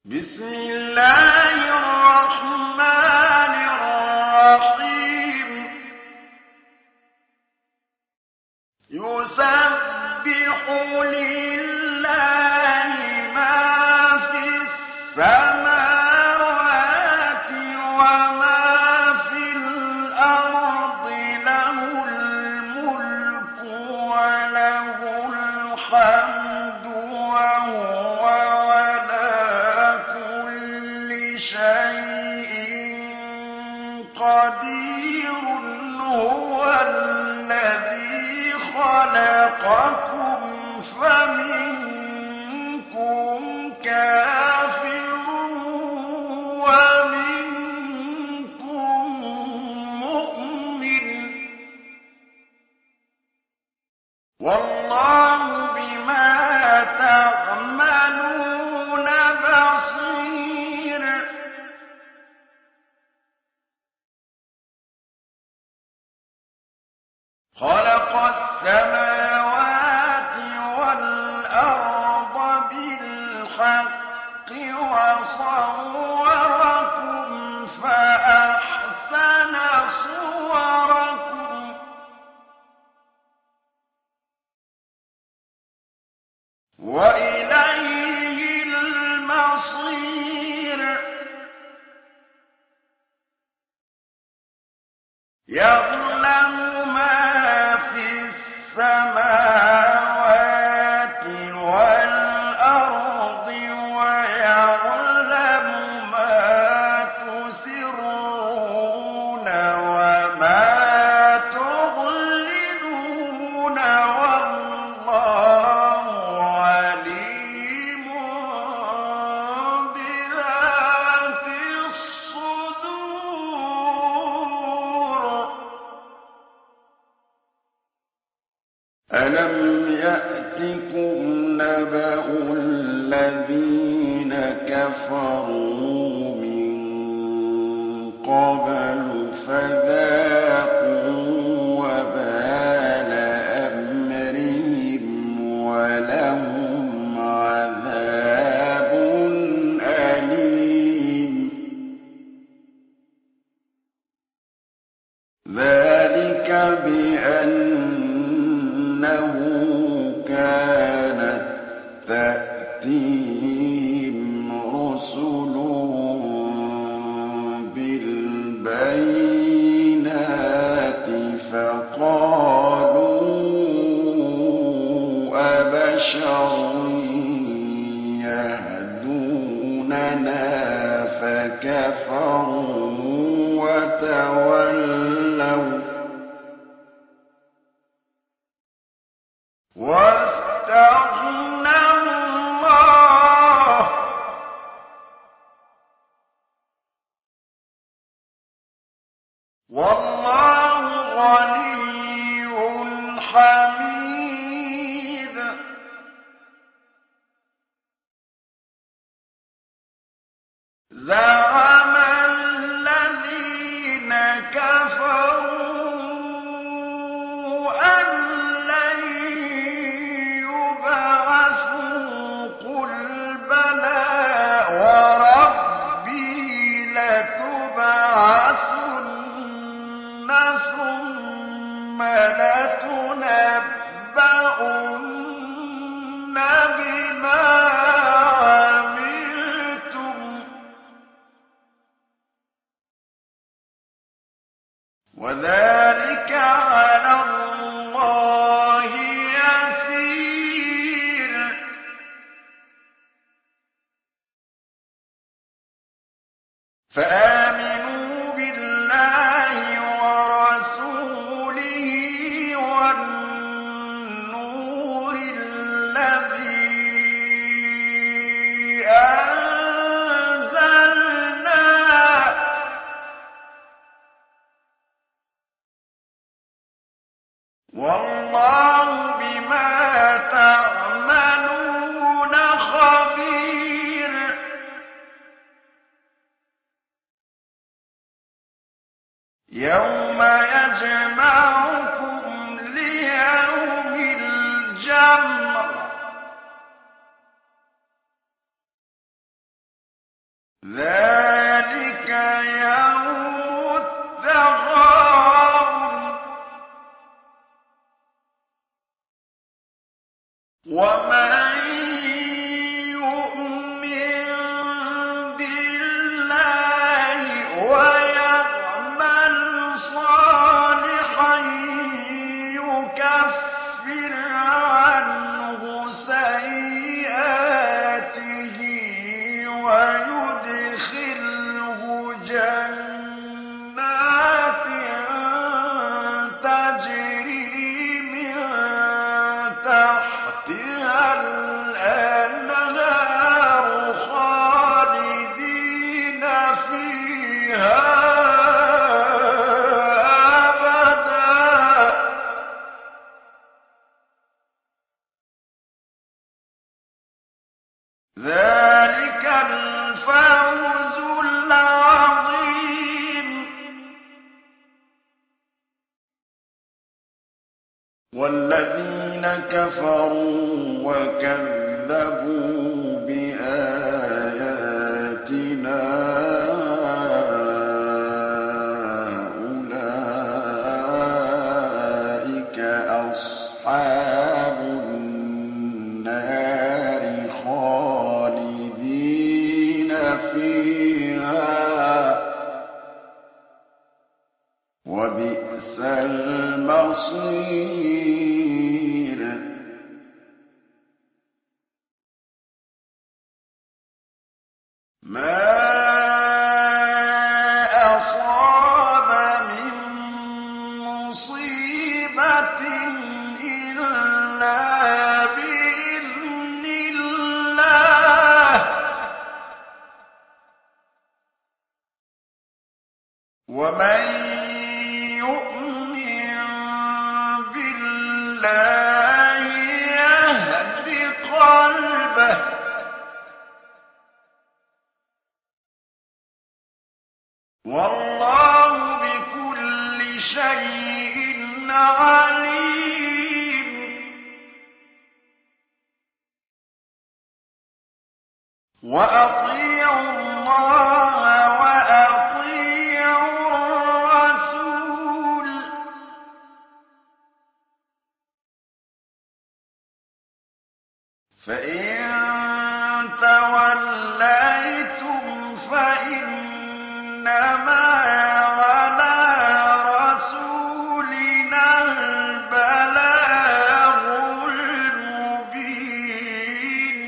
بسم الله الرحمن الرحيم يسبح لله ما في السماوات وما في الأرض له الملك وله الحمد وهو على كل شيء قدير هو الذي خلقكم فمنكم كافر ومنكم مؤمن والله بما تعملون بصير خلق السماوات والأرض بالحق وصوركم فأحسن صوركم وإليه المصير يعلم ما في السماوات والأرض ويعلم ما تسرون وما تعلنون والله عليم بذات الصدور ألم يأتكم نبأ الذين كفروا من قبل فذاقوا وبال أمرهم ولهم عذاب أليم ذلك بأنه كانت تأتيهم رسلهم بالبينات فقالوا أبشر يهدوننا فكفروا وتولوا واستغنى الله والله غني حميد زعم الذين كفروا أن لن يبعثوا قل بلى وربي لتبعثن ثم لتنبؤن بما عملتم وذلك على الله يسير فآمنوا بالله ورسوله والنور الذي أنزلنا والله بما تعملون خبير يوم يجمعكم ليوم الجمع ذلك يوم التغابن ومن يؤمن بالله ويعمل صالحا يكفر عنه سيئاته ويدخله جنات تجري من تحتها الأنهار خالدين فيها أبدا ذلك الفوز العظيم والذين كفروا وكذبوا بآياتنا أولئك أصحاب النار خالدين فيها وبئس المصير ما أصاب من مصيبة إلا بإذن الله ومن يؤمن بالله يهد قلبه والله بكل شيء عليم وأطيعوا الله وأطيعوا الرسول فإن توليتم فإنما على رسولنا البلاغ المبين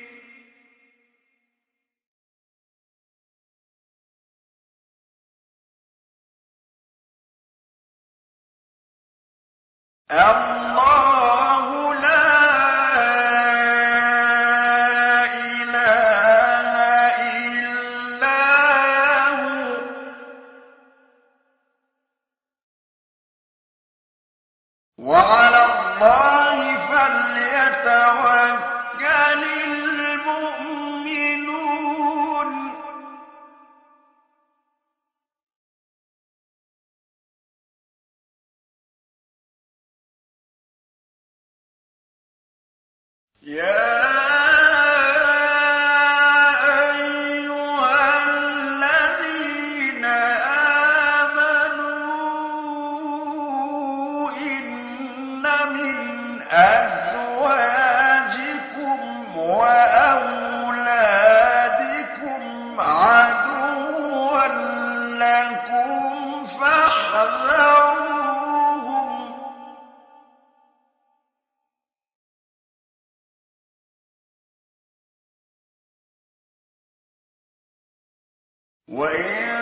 الله لا إله إلا هو وعلى الله فليتوكل المؤمنون يا أيها الذين آمنوا إن من أزواجكم وأولادكم عدوا لكم فاحذروهم وإن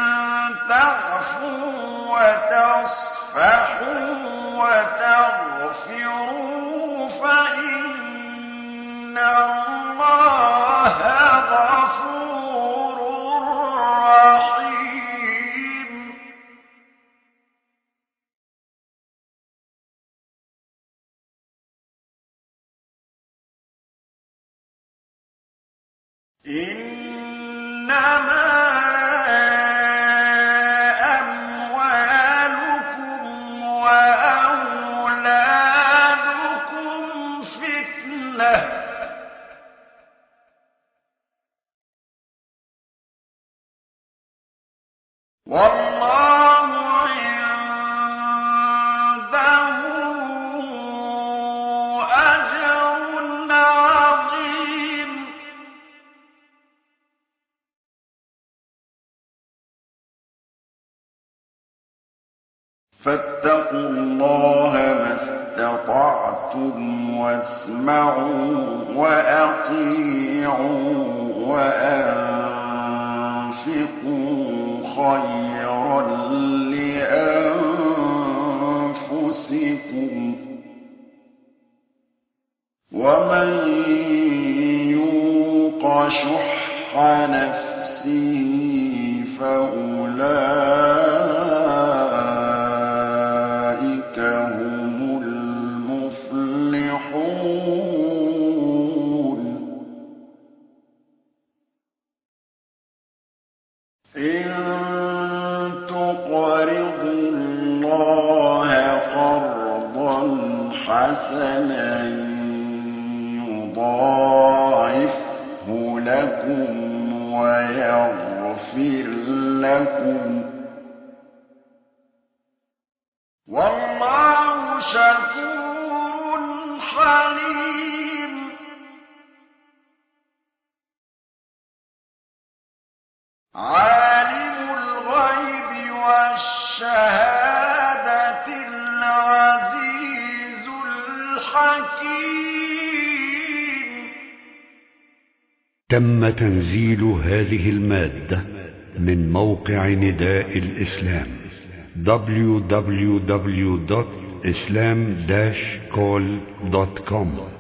تعفوا وتصفحوا وتغفروا فإن الله غفور رحيم إنما أموالكم وأولادكم فتنة والله عنده أجر عظيم. فاتقوا الله ما استطعتم واسمعوا وأطيعوا وأنفقوا خيرا لأنفسكم ومن يوق شح نفسه فأولئك هم المفلحون. إن تقرضوا الله قرضا حسنا يضاعفه لكم ويغفر لكم والله شكور حليم. عالم الغيب والشهادة العزيز الحكيم. تم تنزيل هذه المادة من موقع نداء الإسلام www.islam-call.com